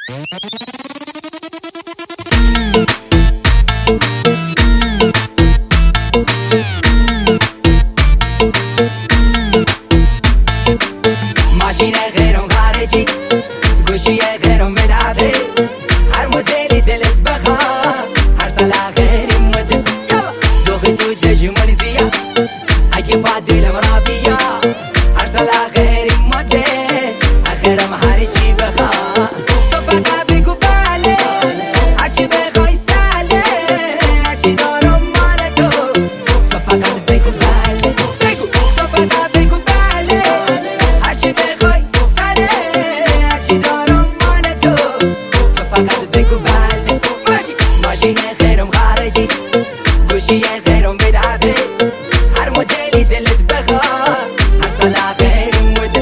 ماشین غیرم خارجی گوشی غیرم مدعبه هر مدلی دلت بخواد هر سال غیرم مده دوخی تو ججمونی زیاد اگه با دلم را بیا هر سال غیرم مده آخرم هر چی بخواد تو فقط بگو بله هرچی بخوای ساله هرچی دارم مال تو تو فقط بگو بله بگو تو فقط بگو بله هرچی بخوای ساله هرچی دارم مال تو تو فقط بگو بله ماشین غیرم خارجی گوشی غیرم بدعبه هر مدلی دلت بخواد هر سال غیرم مده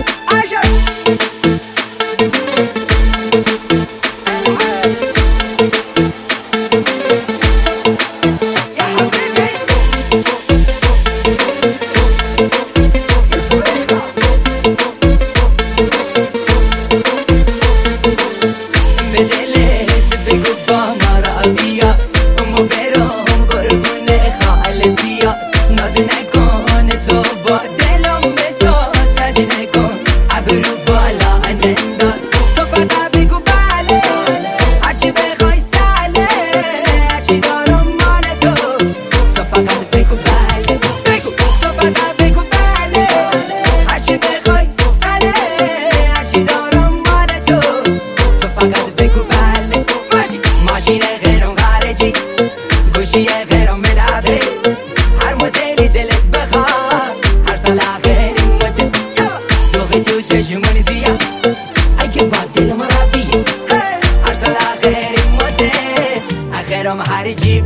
ماشین غیرم خارجی گوشی غیرم مدعبه هر مدلی دلت بخواد هر سال غیرم مده دوخی تو چشمونی زیاد اگه با دلم را بیا هر سال غیرم مده آخرم هر چی